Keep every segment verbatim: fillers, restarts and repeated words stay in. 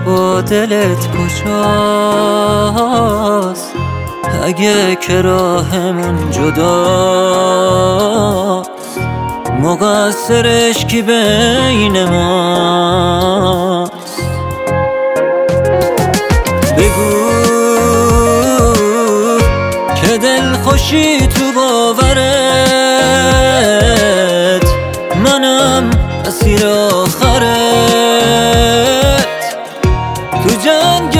با دلت کجاست؟ اگه که راهمون جداست، مقصرش کی بین ماست؟ بگو که دل خوشی تو باورت، منم اسیر آخرت، تو جنگ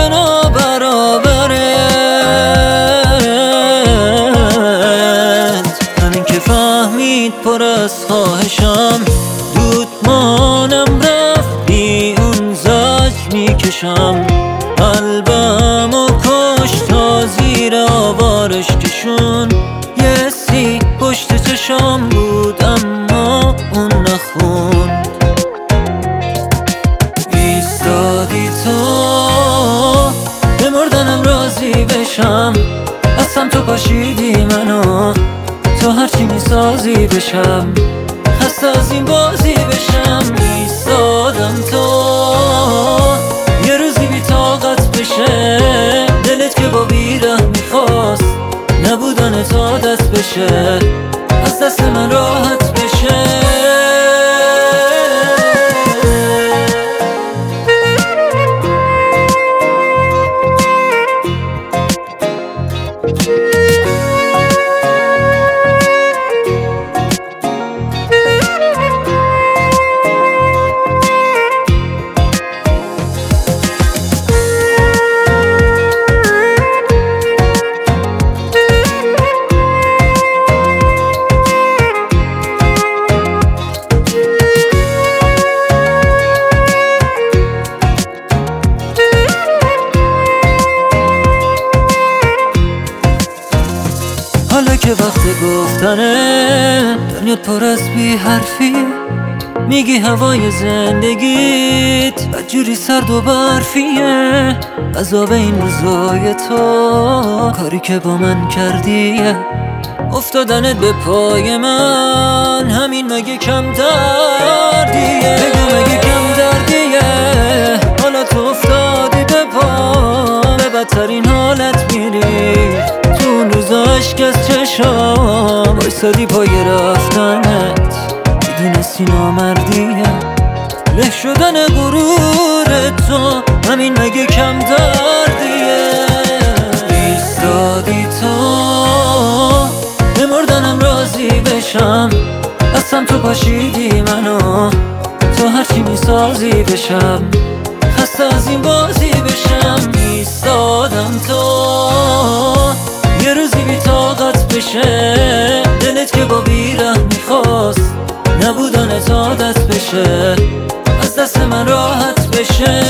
نابرابرت. همین که فهمید پر از خواهشم، دودمانم رفت بی اون زج میکشم. قلبم و کش تا زیر آوارش کشون، یه سی پشت چشام بود اما اون نخوند. ایستادی تا به مردنم راضی بشم، اصلا تو پاشیدی منو تا هرچی میسازی بشم، خسته از این بازی بشم. ایستادم تا یه روزی بی طاقت بشه، دلت که با بیره میخواست نبودن تا عادت بشه، از دست من راحت بشه. حالا که وقت گفتنه، دنیا پر از بی حرفی، میگی هوای زندگیت بدجوری سرد و برفیه. عذاب این روزای تو، کاری که با من کردیه، افتادنت به پای من، همین مگه کم دردیه؟ بگو مگه کم دردیه؟ حالا تو افتادی به پا، به بدترین حالت میری، تو اون روزا عشق از چشام بایستادی پای رفتنت، میدونستی نامردیه، له شدن غرور تو، همین مگه کم دردیه؟ ایستادی تا به مردنم راضی بشم، اصلا تو پاشیدی منو تا هرچی میسازی بشم، خسته از این بازی بشم. ایستادم تا یه روزی بی طاقت بشه، دلت که با بیره میخواست نبودن تا عادت بشه، از دست من راحت بشه.